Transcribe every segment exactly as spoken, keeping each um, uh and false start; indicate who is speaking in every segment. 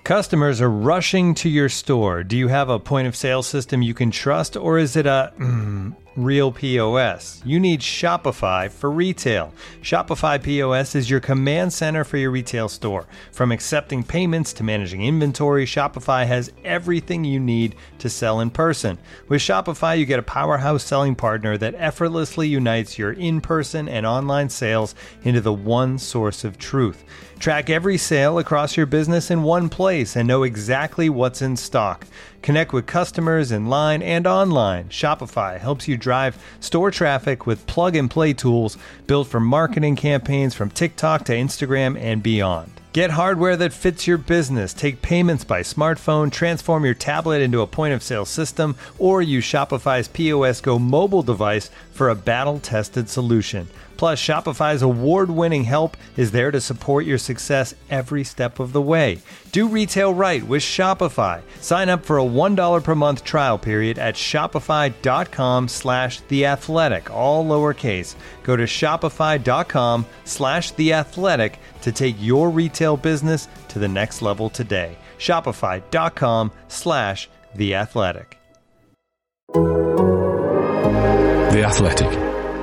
Speaker 1: Customers are rushing to your store. Do you have a point of sale system you can trust, or is it a mm, real P O S? You need Shopify for retail. Shopify P O S is your command center for your retail store. From accepting payments to managing inventory, Shopify has everything you need to sell in person. With Shopify, you get a powerhouse selling partner that effortlessly unites your in-person and online sales into the one source of truth. Track every sale across your business in one place and know exactly what's in stock. Connect with customers in line and online. Shopify helps you drive store traffic with plug-and-play tools built for marketing campaigns from TikTok to Instagram and beyond. Get hardware that fits your business. Take payments by smartphone, transform your tablet into a point-of-sale system, or use Shopify's P O S Go mobile device for a battle-tested solution. Plus, Shopify's award-winning help is there to support your success every step of the way. Do retail right with Shopify. Sign up for a one dollar per month trial period at shopify.com slash theathletic, all lowercase. Go to shopify.com slash theathletic to take your retail business to the next level today. Shopify.com slash theathletic.
Speaker 2: The Athletic.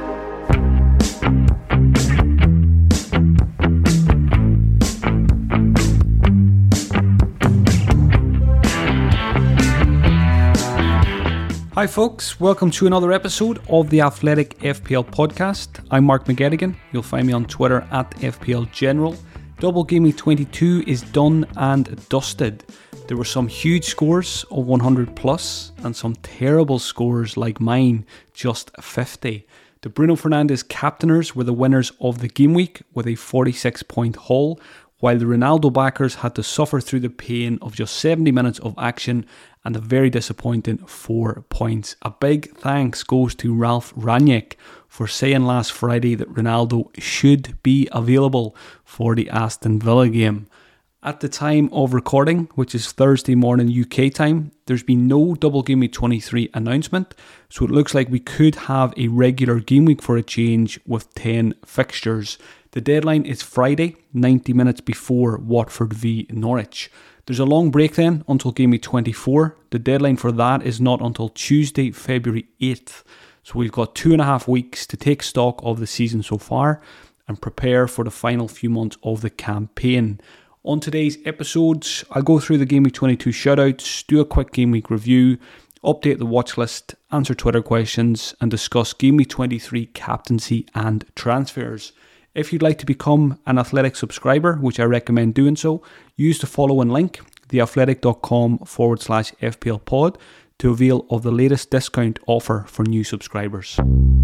Speaker 3: Hi folks, welcome to another episode of the Athletic F P L podcast. I'm Mark McGettigan. You'll find me on Twitter at F P L General. Double Game Week twenty-two is done and dusted. There were some huge scores of one hundred plus and some terrible scores like mine, just fifty. The Bruno Fernandes captainers were the winners of the game week with a forty-six point haul, while the Ronaldo backers had to suffer through the pain of just seventy minutes of action and a very disappointing four points. A big thanks goes to Ralf Rangnick for saying last Friday that Ronaldo should be available for the Aston Villa game. At the time of recording, which is Thursday morning U K time, there's been no Double Game Week twenty-three announcement, so it looks like we could have a regular game week for a change with ten fixtures. The deadline is Friday, ninety minutes before Watford v Norwich. There's a long break then until Game Week twenty-four. The deadline for that is not until Tuesday, February eighth. So we've got two and a half weeks to take stock of the season so far and prepare for the final few months of the campaign. On today's episodes, I'll go through the Game Week twenty-two shoutouts, do a quick Game Week review, update the watch list, answer Twitter questions, and discuss Game Week twenty-three captaincy and transfers. If you'd like to become an Athletic subscriber, which I recommend doing so, use the following link, theathletic.com forward slash FPL pod, to avail of the latest discount offer for new subscribers.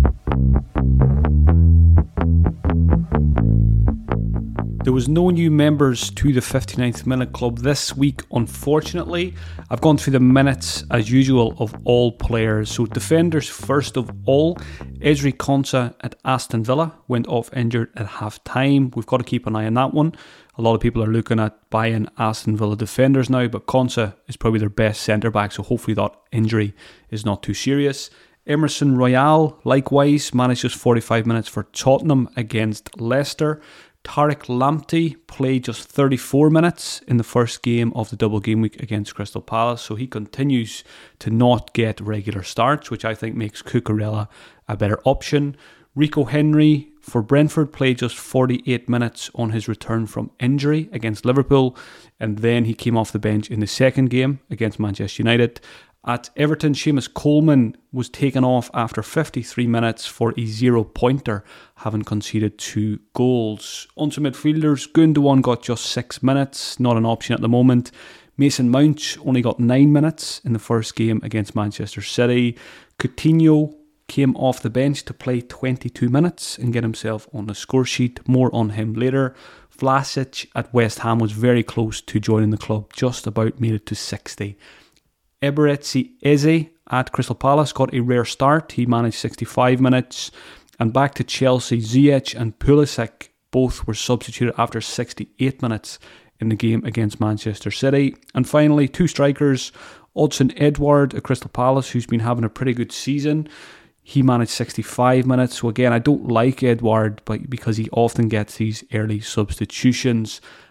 Speaker 3: There was no new members to the fifty-ninth Minute Club this week, unfortunately. I've gone through the minutes, as usual, of all players. So defenders first of all, Ezri Konsa at Aston Villa went off injured at half-time. We've got to keep an eye on that one. A lot of people are looking at buying Aston Villa defenders now, but Konsa is probably their best centre-back, so hopefully that injury is not too serious. Emerson Royal, likewise, managed just forty-five minutes for Tottenham against Leicester. Tariq Lamptey played just thirty-four minutes in the first game of the double game week against Crystal Palace, so he continues to not get regular starts, which I think makes Cucurella a better option. Rico Henry for Brentford played just forty-eight minutes on his return from injury against Liverpool, and then he came off the bench in the second game against Manchester United. At Everton, Seamus Coleman was taken off after fifty-three minutes for a zero-pointer, having conceded two goals. Onto midfielders, Gundogan got just six minutes, not an option at the moment. Mason Mount only got nine minutes in the first game against Manchester City. Coutinho came off the bench to play twenty-two minutes and get himself on the score sheet. More on him later. Vlasic at West Ham was very close to joining the club, just about made it to sixty. Eberechi Eze at Crystal Palace got a rare start. He managed sixty-five minutes. And back to Chelsea, Ziyech and Pulisic both were substituted after sixty-eight minutes in the game against Manchester City. And finally, two strikers, Odsonne Edouard at Crystal Palace, who's been having a pretty good season. He managed sixty-five minutes. So again, I don't like Edouard but because he often gets these early substitutions.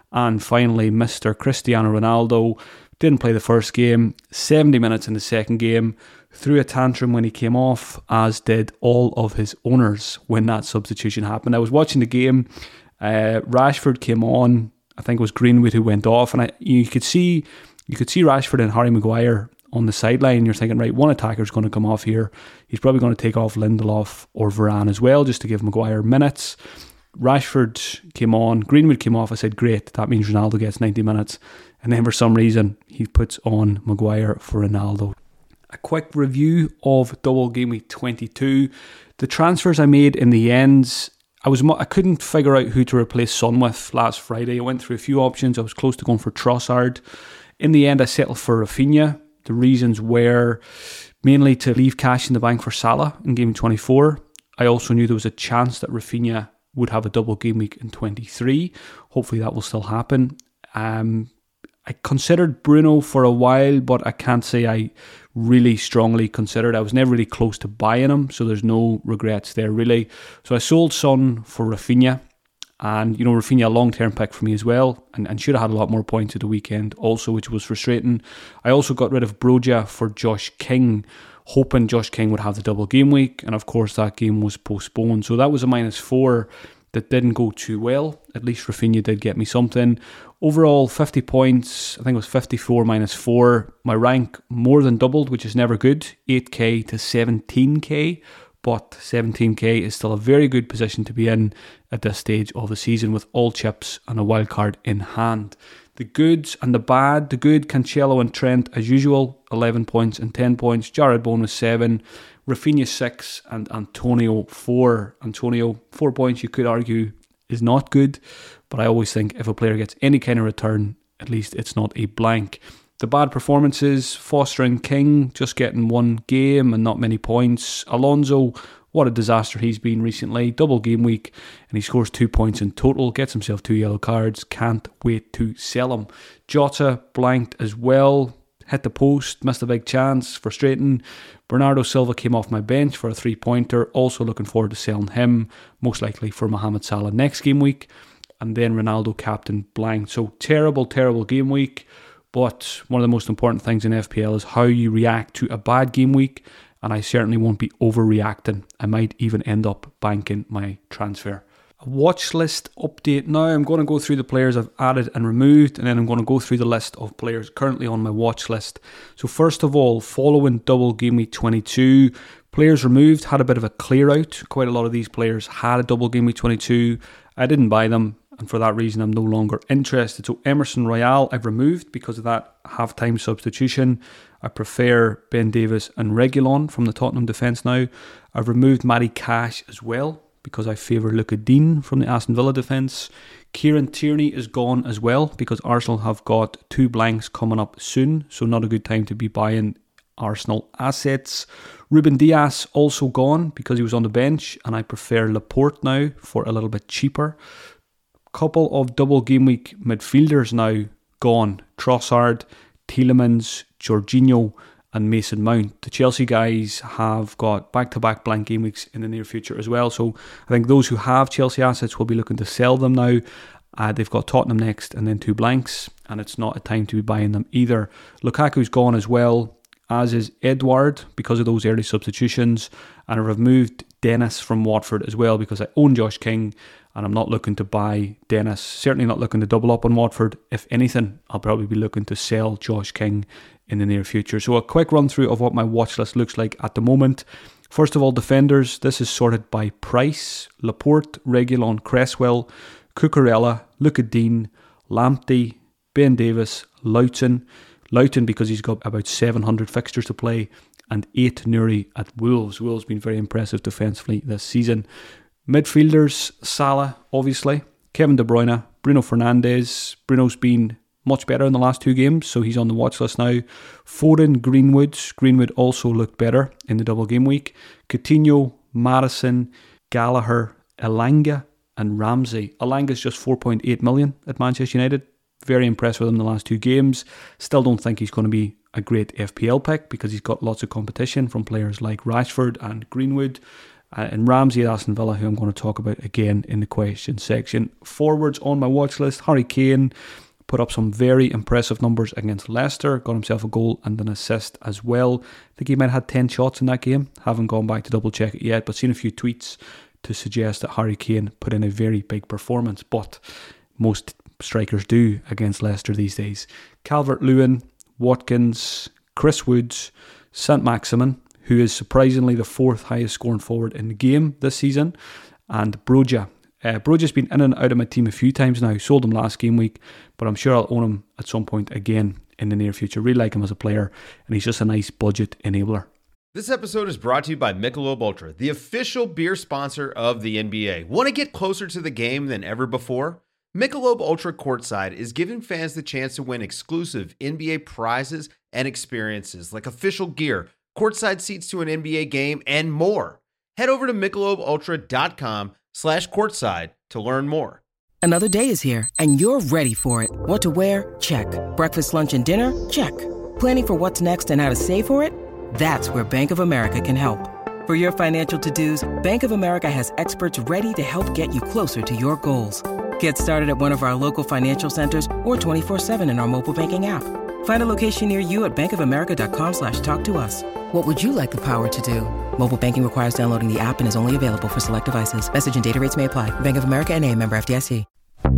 Speaker 3: And finally, Mister Cristiano Ronaldo didn't play the first game, seventy minutes in the second game, threw a tantrum when he came off, as did all of his owners when that substitution happened. I was watching the game, uh, Rashford came on, I think it was Greenwood who went off, and I, you could see you could see Rashford and Harry Maguire on the sideline. You're thinking, right, one attacker's going to come off here. He's probably going to take off Lindelof or Varane as well, just to give Maguire minutes. Rashford came on, Greenwood came off. I said, great, that means Ronaldo gets ninety minutes. And then for some reason, he puts on Maguire for Ronaldo. A quick review of double game week twenty-two. The transfers I made in the end, I was I couldn't figure out who to replace Son with last Friday. I went through a few options. I was close to going for Trossard. In the end, I settled for Rafinha. The reasons were mainly to leave cash in the bank for Salah in game twenty-four. I also knew there was a chance that Rafinha would have a double game week in twenty-three. Hopefully that will still happen. Um, I considered Bruno for a while, but I can't say I really strongly considered. I was never really close to buying him, so there's no regrets there really. So I sold Son for Rafinha, and you know, Rafinha a long-term pick for me as well, and, and should have had a lot more points at the weekend also, which was frustrating. I also got rid of Broja for Josh King, hoping Josh King would have the double game week, and of course that game was postponed. So that was a minus four that didn't go too well. At least Rafinha did get me something. Overall, fifty points. I think it was fifty-four minus four. My rank more than doubled, which is never good. eight k to seventeen k. But seventeen k is still a very good position to be in at this stage of the season with all chips and a wild card in hand. The goods and the bad. The good, Cancelo and Trent as usual, eleven points and ten points. Jared Bowen was seven. Rafinha six and Antonio four. Antonio, four points, you could argue is not good, but I always think if a player gets any kind of return, at least it's not a blank. The bad performances, Foster and King just getting one game and not many points. Alonso, what a disaster he's been recently. Double game week and he scores two points in total, gets himself two yellow cards. Can't wait to sell him. Jota blanked as well. Hit the post, missed a big chance, frustrating. Bernardo Silva came off my bench for a three-pointer. Also looking forward to selling him, most likely for Mohamed Salah next game week. And then Ronaldo captain blanked. So terrible, terrible game week. But one of the most important things in F P L is how you react to a bad game week. And I certainly won't be overreacting. I might even end up banking my transfer. A watch list update now. I'm going to go through the players I've added and removed, and then I'm going to go through the list of players currently on my watch list. So first of all, following double game week twenty-two, players removed, had a bit of a clear out. Quite a lot of these players had a double game week twenty-two. I didn't buy them, and for that reason I'm no longer interested. So Emerson Royale I've removed because of that half-time substitution. I prefer Ben Davies and Reguilon from the Tottenham defence now. I've removed Matty Cash as well, because I favour Luca Dean from the Aston Villa defence. Kieran Tierney is gone as well because Arsenal have got two blanks coming up soon, so not a good time to be buying Arsenal assets. Ruben Dias also gone because he was on the bench, and I prefer Laporte now for a little bit cheaper. Couple of double game week midfielders now gone. Trossard, Tielemans, Jorginho and Mason Mount. The Chelsea guys have got back-to-back blank game weeks in the near future as well. So I think those who have Chelsea assets will be looking to sell them now. Uh, they've got Tottenham next and then two blanks, and it's not a time to be buying them either. Lukaku's gone as well, as is Edouard because of those early substitutions. And I've removed Dennis from Watford as well because I own Josh King and I'm not looking to buy Dennis. Certainly not looking to double up on Watford. If anything, I'll probably be looking to sell Josh King in the near future. So a quick run through of what my watch list looks like at the moment. First of all, defenders. This is sorted by price. Laporte, Reguilon, Cresswell, Cucurella, Luca Dean, Lamptey, Ben Davies, Loughton. Loughton because he's got about seven hundred fixtures to play, and eight Nuri at Wolves. Wolves been very impressive defensively this season. Midfielders, Salah, obviously. Kevin De Bruyne, Bruno Fernandes. Bruno's been much better in the last two games, so he's on the watch list now. Foden, Greenwood. Greenwood also looked better in the double game week. Coutinho, Maddison, Gallagher, Elanga and Ramsey. Elanga's just four point eight million at Manchester United. Very impressed with him in the last two games. Still don't think he's going to be a great F P L pick because he's got lots of competition from players like Rashford and Greenwood. Uh, and Ramsey at Aston Villa, who I'm going to talk about again in the question section. Forwards on my watch list, Harry Kane put up some very impressive numbers against Leicester, got himself a goal and an assist as well. I think he might have had ten shots in that game. Haven't gone back to double check it yet, but seen a few tweets to suggest that Harry Kane put in a very big performance, but most strikers do against Leicester these days. Calvert-Lewin, Watkins, Chris Woods, Saint-Maximin, who is surprisingly the fourth highest scoring forward in the game this season, and Broja. Uh, Broja's been in and out of my team a few times now. Sold him last game week, but I'm sure I'll own him at some point again in the near future. Really like him as a player, and he's just a nice budget enabler.
Speaker 4: This episode is brought to you by Michelob Ultra, the official beer sponsor of the N B A. Want to get closer to the game than ever before? Michelob Ultra Courtside is giving fans the chance to win exclusive N B A prizes and experiences like official gear, courtside seats to an N B A game, and more. Head over to michelobultra.com slash courtside to learn more.
Speaker 5: Another day is here, and you're ready for it. What to wear? Check. Breakfast, lunch, and dinner? Check. Planning for what's next and how to save for it? That's where Bank of America can help. For your financial to-dos, Bank of America has experts ready to help get you closer to your goals. Get started at one of our local financial centers or twenty-four seven in our mobile banking app. Find a location near you at bankofamerica.com slash talk to us. What would you like the power to do? Mobile banking requires downloading the app and is only available for select devices. Message and data rates may apply. Bank of America N A, member F D I C.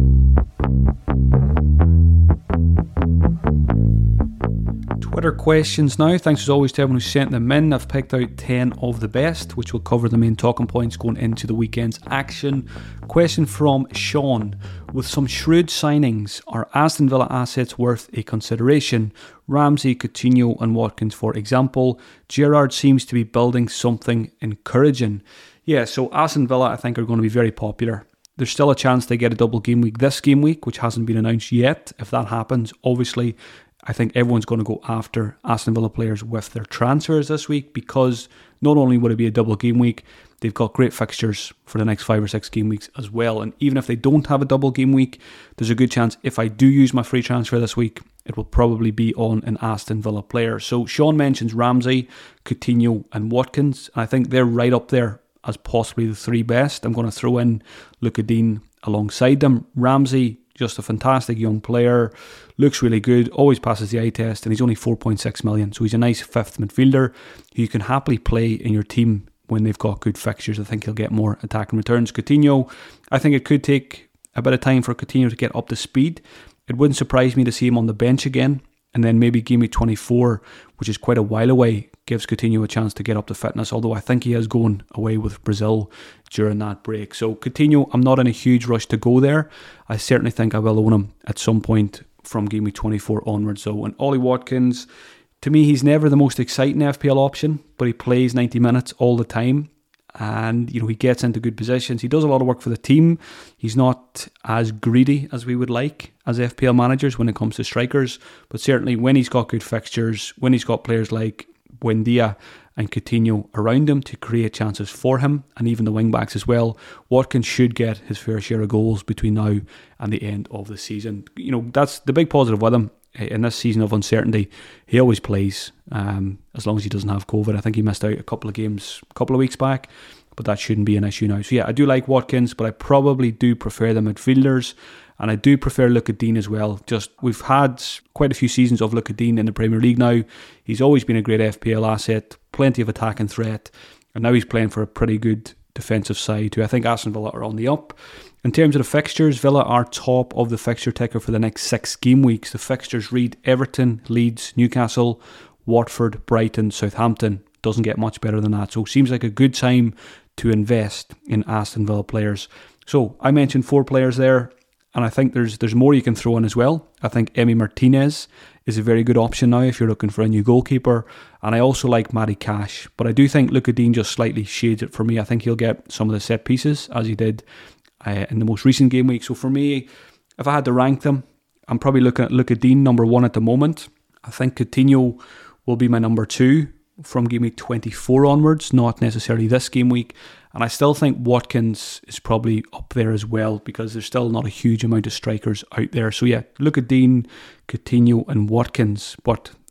Speaker 3: Twitter questions now. Thanks as always to everyone who sent them in. I've picked out ten of the best, which will cover the main talking points going into the weekend's action. Question from Sean. With some shrewd signings, are Aston Villa assets worth a consideration? Ramsey, Coutinho and Watkins, for example. Gerrard seems to be building something encouraging. Yeah, so Aston Villa, I think, are going to be very popular. There's still a chance they get a double game week this game week, which hasn't been announced yet. If that happens, obviously, I think everyone's going to go after Aston Villa players with their transfers this week, because not only would it be a double game week, they've got great fixtures for the next five or six game weeks as well. And even if they don't have a double game week, there's a good chance if I do use my free transfer this week, it will probably be on an Aston Villa player. So Sean mentions Ramsey, Coutinho and Watkins. I think they're right up there as possibly the three best. I'm going to throw in Lucas Digne alongside them. Ramsey, just a fantastic young player, looks really good, always passes the eye test, and he's only four point six million, so he's a nice fifth midfielder who you can happily play in your team when they've got good fixtures. I think he'll get more attacking returns. Coutinho, I think it could take a bit of time for Coutinho to get up to speed. It wouldn't surprise me to see him on the bench again, and then maybe game week twenty-four, which is quite a while away, gives Coutinho a chance to get up to fitness, although I think he is going away with Brazil during that break. So Coutinho, I'm not in a huge rush to go there. I certainly think I will own him at some point from game week twenty-four onwards. So, and Ollie Watkins, to me, he's never the most exciting F P L option, but he plays ninety minutes all the time. And, you know, he gets into good positions. He does a lot of work for the team. He's not as greedy as we would like as F P L managers when it comes to strikers. But certainly when he's got good fixtures, when he's got players like Buendia and Coutinho around him to create chances for him, and even the wing-backs as well, Watkins should get his fair share of goals between now and the end of the season. You know, that's the big positive with him. In this season of uncertainty, he always plays, um, as long as he doesn't have COVID. I think he missed out a couple of games a couple of weeks back, but that shouldn't be an issue now. So yeah, I do like Watkins, but I probably do prefer the midfielders, and I do prefer Lucas Digne as well. Just, we've had quite a few seasons of Lucas Digne in the Premier League now. He's always been a great F P L asset, plenty of attacking threat, and now he's playing for a pretty good defensive side who I think Aston Villa are on the up. In terms of the fixtures, Villa are top of the fixture ticker for the next six game weeks. The fixtures read Everton, Leeds, Newcastle, Watford, Brighton, Southampton. Doesn't get much better than that. So seems like a good time to invest in Aston Villa players. So I mentioned four players there, and I think there's there's more you can throw in as well. I think Emi Martinez is a very good option now if you're looking for a new goalkeeper. And I also like Matty Cash. But I do think Lucas Digne just slightly shades it for me. I think he'll get some of the set pieces as he did Uh, in the most recent game week. So for me, if I had to rank them, I'm probably looking at Lucas Digne number one at the moment. I think Coutinho will be my number two from game week twenty-four onwards, not necessarily this game week. And I still think Watkins is probably up there as well, because there's still not a huge amount of strikers out there. So yeah, Lucas Digne, Coutinho and Watkins. But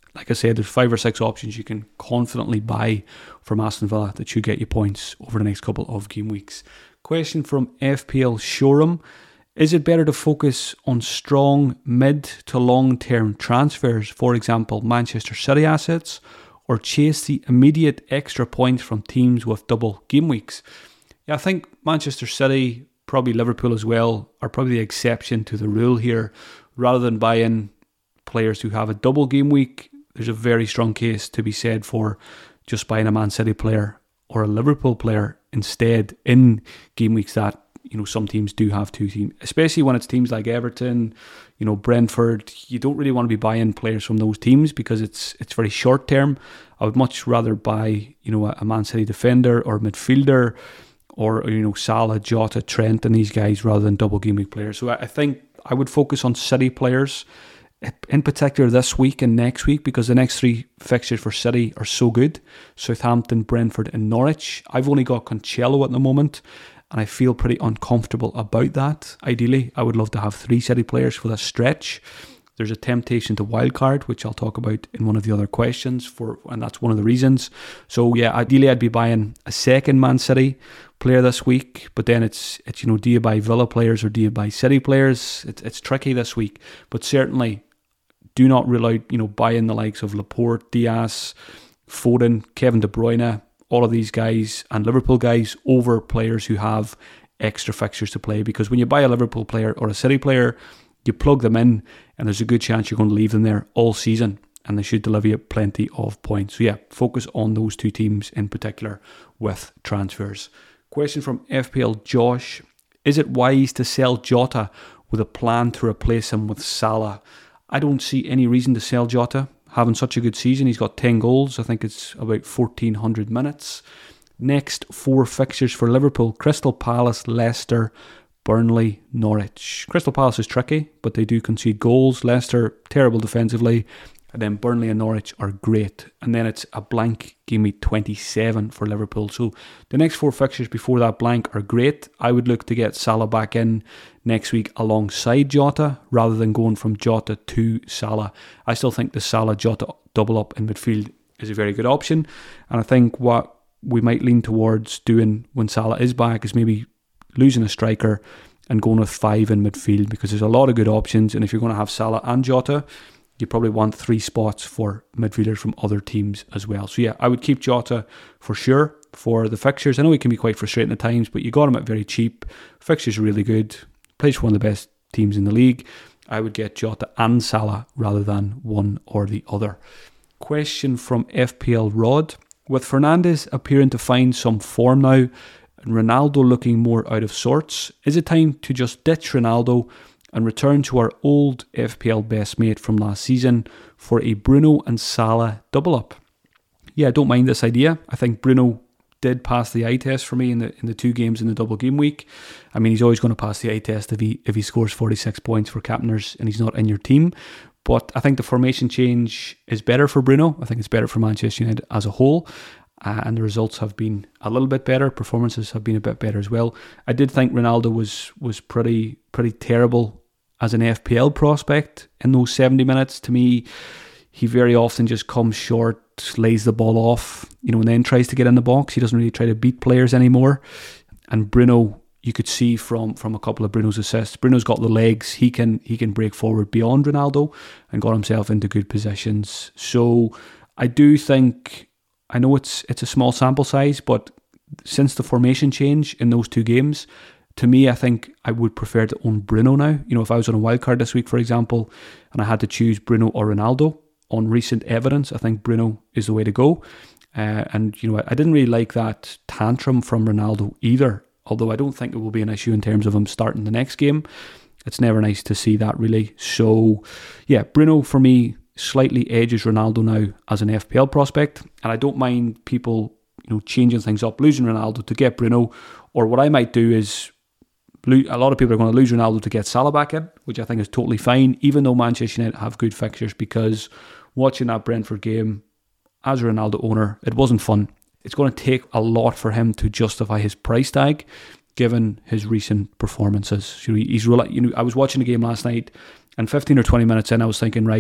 Speaker 3: like I said, there's five or six options you can confidently buy from Aston Villa that should get you points over the next couple of game weeks. Question from F P L Showroom. Is it better to focus on strong mid to long term transfers, for example Manchester City assets, or chase the immediate extra points from teams with double game weeks? Yeah, I think Manchester City, probably Liverpool as well, are probably the exception to the rule here. Rather than buy in players who have a double game week, there's a very strong case to be said for just buying a Man City player or a Liverpool player instead in game weeks that, you know, some teams do have two teams, especially when it's teams like Everton, you know, Brentford. You don't really want to be buying players from those teams because it's it's very short term. I would much rather buy, you know, a Man City defender or midfielder, or, you know, Salah, Jota, Trent and these guys, rather than double game week players. So I think I would focus on City players in particular this week and next week, because the next three fixtures for City are so good: Southampton, Brentford and Norwich. I've only got Cancelo at the moment, and I feel pretty uncomfortable about that. Ideally, I would love to have three City players for this stretch. There's a temptation to wildcard, which I'll talk about in one of the other questions, for, and that's one of the reasons. So yeah, ideally I'd be buying a second Man City player this week, but then it's, it's you know, do you buy Villa players or do you buy City players? It's, it's tricky this week, but certainly do not rule out, you know, buying the likes of Laporte, Diaz, Foden, Kevin De Bruyne, all of these guys and Liverpool guys over players who have extra fixtures to play. Because when you buy a Liverpool player or a City player, you plug them in and there's a good chance you're going to leave them there all season, and they should deliver you plenty of points. So yeah, focus on those two teams in particular with transfers. Question from F P L Josh. Is it wise to sell Jota with a plan to replace him with Salah? I don't see any reason to sell Jota. Having such a good season, he's got ten goals. I think it's about fourteen hundred minutes. Next four fixtures for Liverpool: Crystal Palace, Leicester, Burnley, Norwich. Crystal Palace is tricky, but they do concede goals. Leicester, terrible defensively. And then Burnley and Norwich are great. And then it's a blank game week twenty-seven for Liverpool. So the next four fixtures before that blank are great. I would look to get Salah back in next week alongside Jota, rather than going from Jota to Salah. I still think the Salah-Jota double up in midfield is a very good option. And I think what we might lean towards doing when Salah is back is maybe losing a striker and going with five in midfield, because there's a lot of good options. And if you're going to have Salah and Jota, you probably want three spots for midfielders from other teams as well. So yeah, I would keep Jota for sure for the fixtures. I know he can be quite frustrating at times, but you got him at very cheap. Fixtures are really good. Plays for one of the best teams in the league. I would get Jota and Salah rather than one or the other. Question from F P L Rod. With Fernandes appearing to find some form now and Ronaldo looking more out of sorts, is it time to just ditch Ronaldo and return to our old F P L best mate from last season for a Bruno and Salah double up? Yeah, I don't mind this idea. I think Bruno did pass the eye test for me in the in the two games in the double game week. I mean, he's always going to pass the eye test if he if he scores forty-six points for captainers and he's not in your team. But I think the formation change is better for Bruno. I think it's better for Manchester United as a whole. Uh, and the results have been a little bit better. Performances have been a bit better as well. I did think Ronaldo was was pretty pretty terrible as an F P L prospect in those seventy minutes. To me, he very often just comes short, lays the ball off, you know, and then tries to get in the box. He doesn't really try to beat players anymore. And Bruno, you could see from from a couple of Bruno's assists, Bruno's got the legs. He can he can break forward beyond Ronaldo and got himself into good positions. So I do think, I know it's it's a small sample size, but since the formation change in those two games, to me, I think I would prefer to own Bruno now. You know, if I was on a wild card this week, for example, and I had to choose Bruno or Ronaldo on recent evidence, I think Bruno is the way to go. Uh, and, you know, I didn't really like that tantrum from Ronaldo either, although I don't think it will be an issue in terms of him starting the next game. It's never nice to see that, really. So, yeah, Bruno, for me, slightly edges Ronaldo now as an F P L prospect. And I don't mind people, you know, changing things up, losing Ronaldo to get Bruno. Or what I might do is, a lot of people are going to lose Ronaldo to get Salah back in, which I think is totally fine, even though Manchester United have good fixtures, because watching that Brentford game as a Ronaldo owner, it wasn't fun. It's going to take a lot for him to justify his price tag, given his recent performances. So he's, you know, I was watching the game last night, and fifteen or twenty minutes in, I was thinking, right,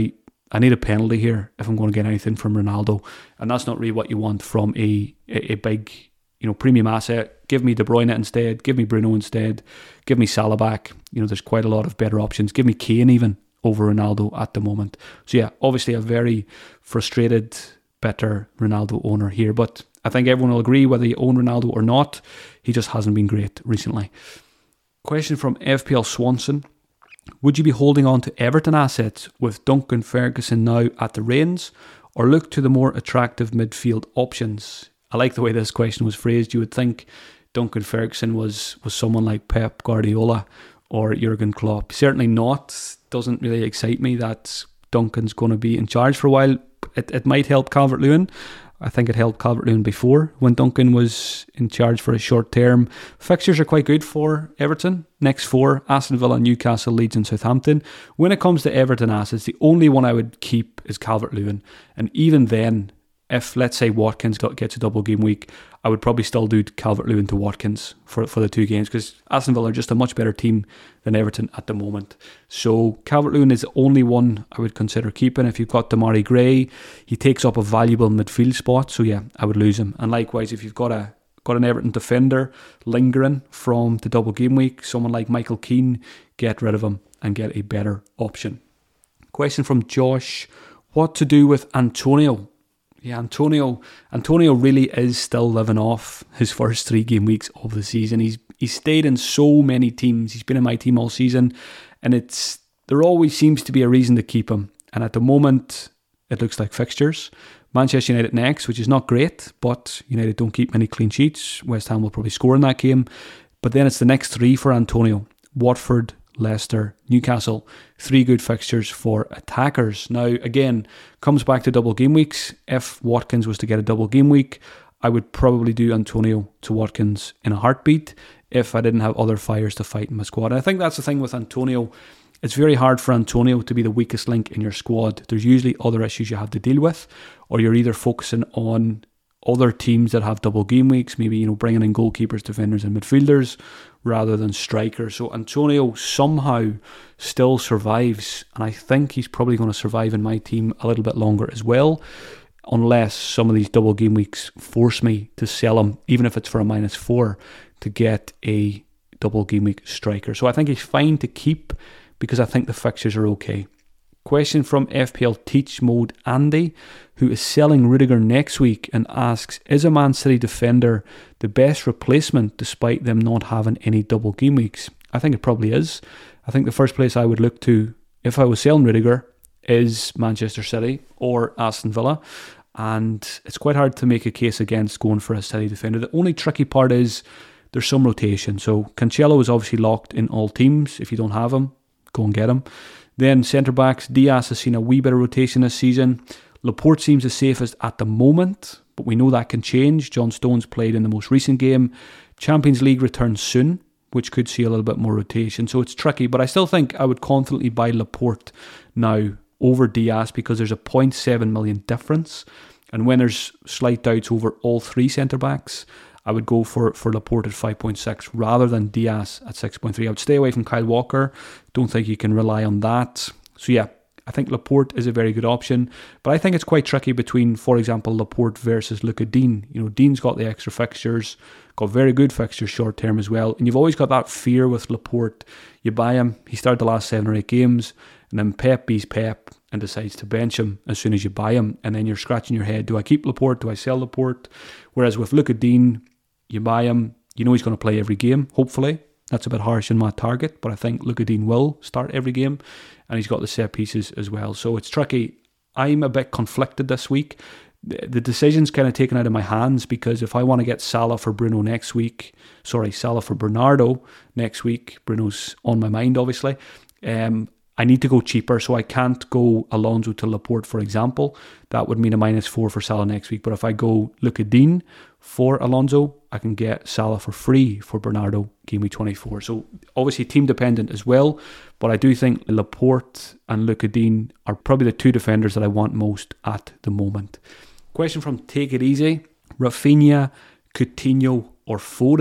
Speaker 3: I need a penalty here if I'm going to get anything from Ronaldo. And that's not really what you want from a, a, a big, you know, premium asset. Give me De Bruyne instead. Give me Bruno instead. Give me Salah back. You know, there's quite a lot of better options. Give me Kane even over Ronaldo at the moment. So yeah, obviously a very frustrated, bitter Ronaldo owner here. But I think everyone will agree, whether you own Ronaldo or not, he just hasn't been great recently. Question from F P L Swanson. Would you be holding on to Everton assets with Duncan Ferguson now at the reins, or look to the more attractive midfield options? I like the way this question was phrased. You would think Duncan Ferguson was, was someone like Pep Guardiola or Jurgen Klopp. Certainly not. Doesn't really excite me that Duncan's going to be in charge for a while. It, it might help Calvert-Lewin. I think it helped Calvert-Lewin before when Duncan was in charge for a short term. Fixtures are quite good for Everton. Next four, Aston Villa, Newcastle, Leeds and Southampton. When it comes to Everton assets, the only one I would keep is Calvert-Lewin. And even then, if, let's say, Watkins gets a double game week, I would probably still do Calvert-Lewin to Watkins for, for the two games, because Aston Villa are just a much better team than Everton at the moment. So Calvert-Lewin is the only one I would consider keeping. If you've got Demarai Gray, he takes up a valuable midfield spot, so yeah, I would lose him. And likewise, if you've got a got an Everton defender lingering from the double game week, someone like Michael Keane, get rid of him and get a better option. Question from Josh. What to do with Antonio? Yeah, Antonio Antonio really is still living off his first three game weeks of the season. He's he's stayed in so many teams. He's been in my team all season, and it's there always seems to be a reason to keep him. And at the moment, it looks like fixtures. Manchester United next, which is not great, but United don't keep many clean sheets. West Ham will probably score in that game. But then it's the next three for Antonio. Watford, Leicester, Newcastle. Three good fixtures for attackers. Now, again, comes back to double game weeks. If Watkins was to get a double game week, I would probably do Antonio to Watkins in a heartbeat if I didn't have other fires to fight in my squad. And I think that's the thing with Antonio. It's very hard for Antonio to be the weakest link in your squad. There's usually other issues you have to deal with, or you're either focusing on other teams that have double game weeks, maybe, you know, bringing in goalkeepers, defenders and midfielders rather than strikers. So Antonio somehow still survives, and I think he's probably going to survive in my team a little bit longer as well, unless some of these double game weeks force me to sell him, even if it's for a minus four, to get a double game week striker. So I think he's fine to keep because I think the fixtures are okay. Question from F P L Teach Mode Andy, who is selling Rudiger next week, and asks, is a Man City defender the best replacement despite them not having any double game weeks? I think it probably is. I think the first place I would look to if I was selling Rudiger is Manchester City or Aston Villa, and it's quite hard to make a case against going for a City defender. The only tricky part is there's some rotation. So Cancelo is obviously locked in all teams. If you don't have him, go and get him. Then centre-backs, Diaz has seen a wee bit of rotation this season. Laporte seems the safest at the moment, but we know that can change. John Stones played in the most recent game. Champions League returns soon, which could see a little bit more rotation. So it's tricky, but I still think I would confidently buy Laporte now over Diaz because there's a zero point seven million difference. And when there's slight doubts over all three centre-backs, I would go for, for Laporte at five point six rather than Diaz at six point three. I would stay away from Kyle Walker. Don't think you can rely on that. So yeah, I think Laporte is a very good option. But I think it's quite tricky between, for example, Laporte versus Luca Dean. You know, Dean's got the extra fixtures, got very good fixtures short term as well. And you've always got that fear with Laporte. You buy him, he started the last seven or eight games, and then Pep beats Pep and decides to bench him as soon as you buy him. And then you're scratching your head, do I keep Laporte? Do I sell Laporte? Whereas with Luca Dean, you buy him, you know he's going to play every game, hopefully. That's a bit harsh in my target, but I think Luca Dean will start every game, and he's got the set pieces as well. So it's tricky. I'm a bit conflicted this week. The, the decision's kind of taken out of my hands, because if I want to get Salah for Bruno next week, sorry, Salah for Bernardo next week, Bruno's on my mind, obviously, um, I need to go cheaper, so I can't go Alonso to Laporte, for example. That would mean a minus four for Salah next week. But if I go Luca Dean for Alonso, I can get Salah for free for Bernardo game week twenty-four. So obviously team dependent as well, but I do think Laporte and Luca Dean are probably the two defenders that I want most at the moment. Question from Take It Easy. Rafinha, Coutinho or Foden?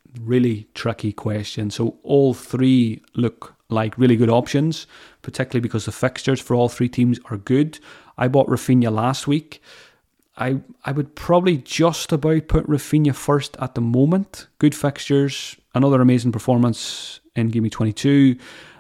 Speaker 3: really tricky question. So all three look like really good options, particularly because the fixtures for all three teams are good. I bought Rafinha last week. I I would probably just about put Rafinha first at the moment. Good fixtures, another amazing performance in Game Week twenty-two,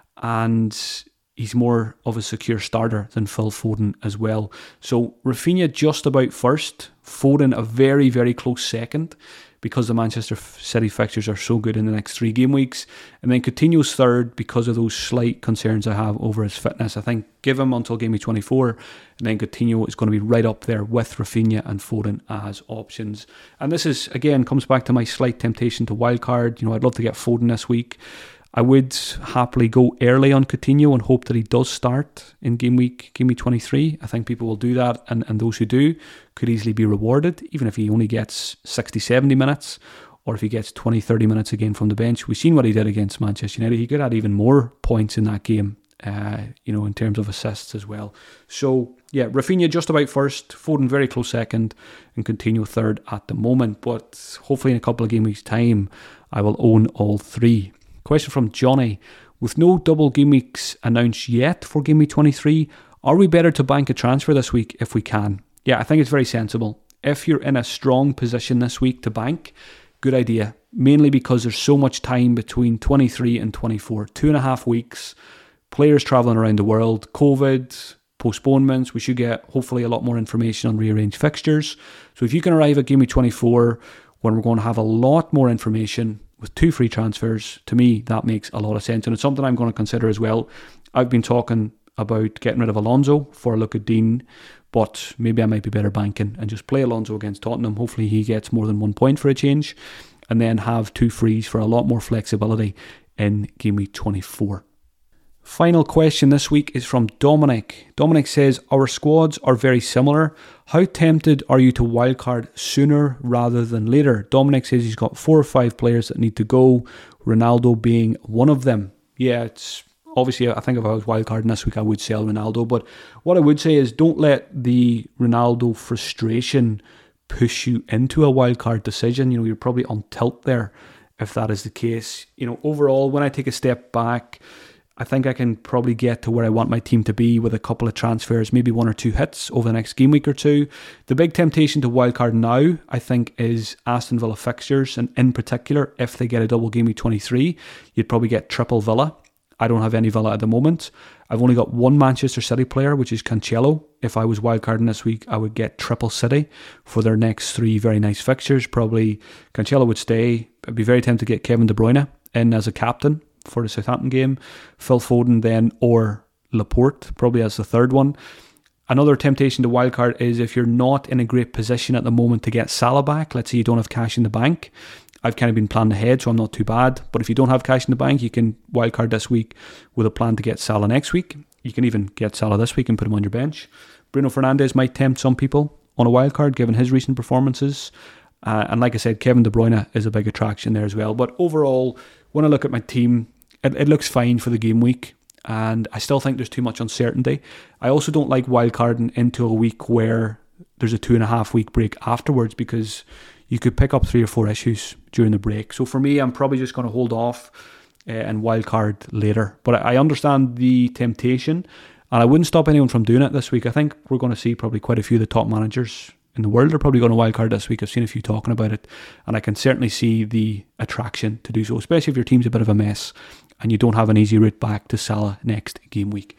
Speaker 3: and he's more of a secure starter than Phil Foden as well. So Rafinha just about first, Foden a very, very close second, because the Manchester City fixtures are so good in the next three game weeks. And then Coutinho's third because of those slight concerns I have over his fitness. I think give him until game week twenty-four, and then Coutinho is going to be right up there with Rafinha and Foden as options. And this is, again, comes back to my slight temptation to wildcard. You know, I'd love to get Foden this week. I would happily go early on Coutinho and hope that he does start in game week game week twenty-three. I think people will do that, and, and those who do could easily be rewarded, even if he only gets sixty, seventy minutes, or if he gets twenty, thirty minutes again from the bench. We've seen what he did against Manchester United. He could add even more points in that game, uh, you know, in terms of assists as well. So, yeah, Rafinha just about first, Foden very close second, and Coutinho third at the moment. But hopefully in a couple of game weeks' time, I will own all three. Question from Johnny. With no double game weeks announced yet for game week twenty-three, are we better to bank a transfer this week if we can? Yeah, I think it's very sensible. If you're in a strong position this week to bank, good idea. Mainly because there's so much time between twenty-three and twenty-four. Two and a half weeks. Players travelling around the world. COVID, postponements. We should get hopefully a lot more information on rearranged fixtures. So if you can arrive at game week twenty-four when we're going to have a lot more information with two free transfers, to me, that makes a lot of sense. And it's something I'm going to consider as well. I've been talking about getting rid of Alonso for a look at Dean, but maybe I might be better banking and just play Alonso against Tottenham. Hopefully he gets more than one point for a change, and then have two frees for a lot more flexibility in game week twenty-four. Final question this week is from Dominic. Dominic says, our squads are very similar. How tempted are you to wildcard sooner rather than later? Dominic says he's got four or five players that need to go, Ronaldo being one of them. Yeah, it's obviously, I think if I was wildcarding this week, I would sell Ronaldo. But what I would say is don't let the Ronaldo frustration push you into a wildcard decision. You know, you're probably on tilt there if that is the case. You know, overall, when I take a step back, I think I can probably get to where I want my team to be with a couple of transfers, maybe one or two hits over the next game week or two. The big temptation to wildcard now, I think, is Aston Villa fixtures, and in particular, if they get a double game week twenty-three, you'd probably get triple Villa. I don't have any Villa at the moment. I've only got one Manchester City player, which is Cancelo. If I was wildcarding this week, I would get triple City for their next three very nice fixtures. Probably Cancelo would stay. I'd be very tempted to get Kevin De Bruyne in as a captain for the Southampton game, Phil Foden then, or Laporte probably as the third one. Another temptation to wildcard is if you're not in a great position at the moment to get Salah back. Let's say you don't have cash in the bank. I've kind of been planning ahead, so I'm not too bad. But if you don't have cash in the bank, you can wildcard this week with a plan to get Salah next week. You can even get Salah this week and put him on your bench. Bruno Fernandes might tempt some people on a wildcard given his recent performances. Uh, and like I said, Kevin De Bruyne is a big attraction there as well. But overall, when I look at my team, It, it looks fine for the game week, and I still think there's too much uncertainty. I also don't like wildcarding into a week where there's a two and a half week break afterwards, because you could pick up three or four issues during the break. So for me, I'm probably just going to hold off uh, and wildcard later. But I, I understand the temptation, and I wouldn't stop anyone from doing it this week. I think we're going to see probably quite a few of the top managers in the world are probably going to wildcard this week. I've seen a few talking about it, and I can certainly see the attraction to do so, especially if your team's a bit of a mess and you don't have an easy route back to Salah next game week.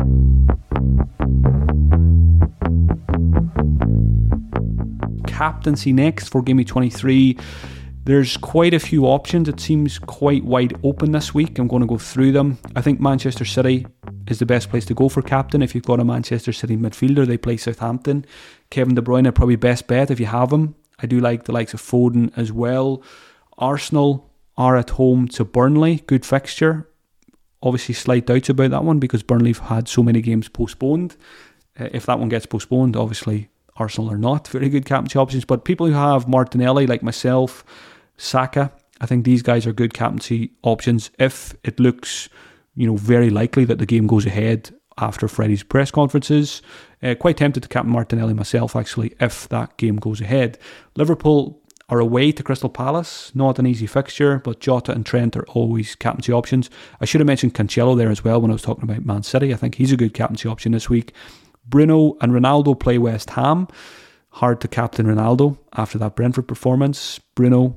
Speaker 3: Captaincy next for game week twenty-three. There's quite a few options. It seems quite wide open this week. I'm going to go through them. I think Manchester City is the best place to go for captain. If you've got a Manchester City midfielder, they play Southampton. Kevin De Bruyne, probably best bet if you have him. I do like the likes of Foden as well. Arsenal are at home to Burnley. Good fixture. Obviously slight doubts about that one because Burnley have had so many games postponed. Uh, if that one gets postponed, obviously Arsenal are not very good captaincy options. But people who have Martinelli, like myself, Saka, I think these guys are good captaincy options if it looks, you know, very likely that the game goes ahead after Friday's press conferences. Uh, quite tempted to captain Martinelli myself, actually, if that game goes ahead. Liverpool are away to Crystal Palace. Not an easy fixture, but Jota and Trent are always captaincy options. I should have mentioned Cancelo there as well when I was talking about Man City. I think he's a good captaincy option this week. Bruno and Ronaldo play West Ham. Hard to captain Ronaldo after that Brentford performance. Bruno,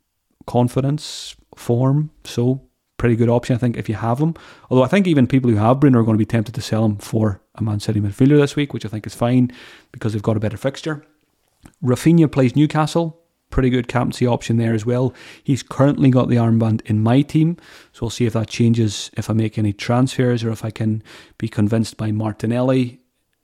Speaker 3: confidence, form, so pretty good option, I think, if you have him. Although I think even people who have Bruno are going to be tempted to sell him for a Man City midfielder this week, which I think is fine because they've got a better fixture. Rafinha plays Newcastle. Pretty good captaincy option there as well. He's currently got the armband in my team, so we'll see if that changes if I make any transfers or if I can be convinced by Martinelli.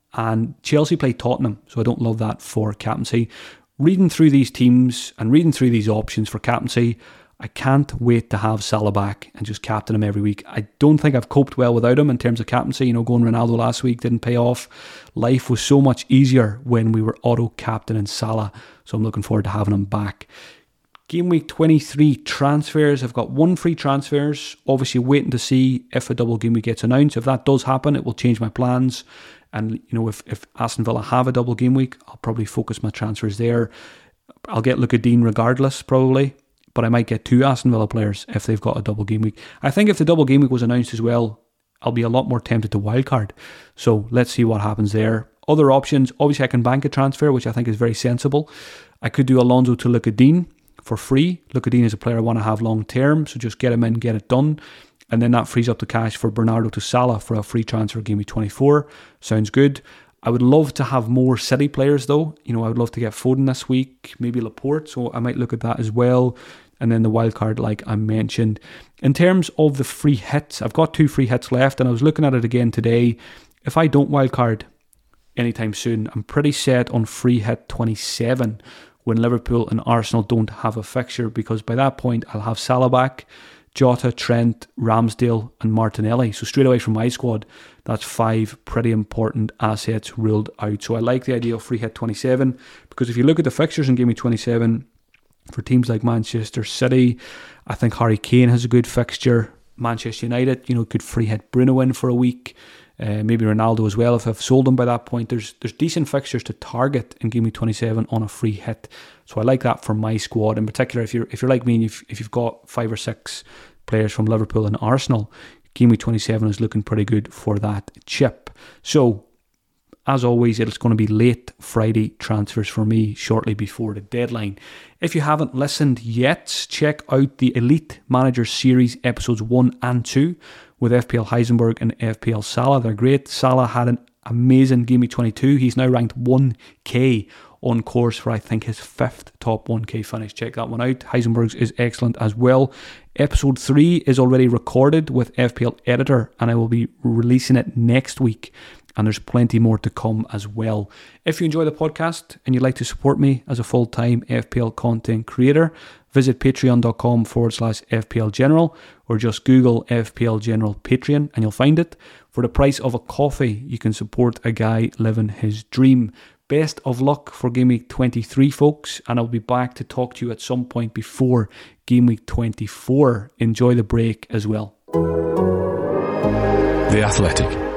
Speaker 3: And Chelsea play Tottenham, so I don't love that for captaincy. Reading through these teams and reading through these options for captaincy, I can't wait to have Salah back and just captain him every week. I don't think I've coped well without him in terms of captaincy. You know, going Ronaldo last week didn't pay off. Life was so much easier when we were auto-captaining Salah, so I'm looking forward to having him back. Game week twenty-three transfers. I've got one free transfers. Obviously waiting to see if a double game week gets announced. If that does happen, it will change my plans. And, you know, if, if Aston Villa have a double game week, I'll probably focus my transfers there. I'll get Luka Dean regardless, probably. But I might get two Aston Villa players if they've got a double game week. I think if the double game week was announced as well, I'll be a lot more tempted to wildcard. So let's see what happens there. Other options, obviously I can bank a transfer, which I think is very sensible. I could do Alonso to Luka Dean for free. Luka Dean is a player I want to have long term, so just get him in, get it done. And then that frees up the cash for Bernardo to Salah for a free transfer game week twenty-four. Sounds good. I would love to have more City players though. You know, I would love to get Foden this week, maybe Laporte, so I might look at that as well. And then the wild card, like I mentioned. In terms of the free hits, I've got two free hits left, and I was looking at it again today. If I don't wild card anytime soon, I'm pretty set on free hit twenty-seven when Liverpool and Arsenal don't have a fixture, because by that point I'll have Salah back, Jota, Trent, Ramsdale and Martinelli. So straight away from my squad, that's five pretty important assets ruled out. So I like the idea of free hit twenty-seven, because if you look at the fixtures in game week twenty-seven, for teams like Manchester City, I think Harry Kane has a good fixture. Manchester United, you know, could free hit Bruno in for a week. Uh, maybe Ronaldo as well if I've sold him by that point. There's there's decent fixtures to target in game week twenty-seven on a free hit. So I like that for my squad. In particular, if you're if you're like me and you've, if you've got five or six players from Liverpool and Arsenal, game week twenty-seven is looking pretty good for that chip. So as always, it's going to be late Friday transfers for me shortly before the deadline. If you haven't listened yet, check out the Elite Manager Series episodes one and two with F P L Heisenberg and F P L Salah. They're great. Salah had an amazing game week twenty-two. He's now ranked one K on course for, I think, his fifth top one K finish. Check that one out. Heisenberg's is excellent as well. Episode three is already recorded with F P L Editor, and I will be releasing it next week. And there's plenty more to come as well. If you enjoy the podcast and you'd like to support me as a full-time F P L content creator, visit patreon.com forward slash FPL General, or just Google F P L General Patreon and you'll find it. For the price of a coffee, you can support a guy living his dream. Best of luck for game week twenty-three, folks, and I'll be back to talk to you at some point before game week twenty-four. Enjoy the break as well.
Speaker 2: The Athletic.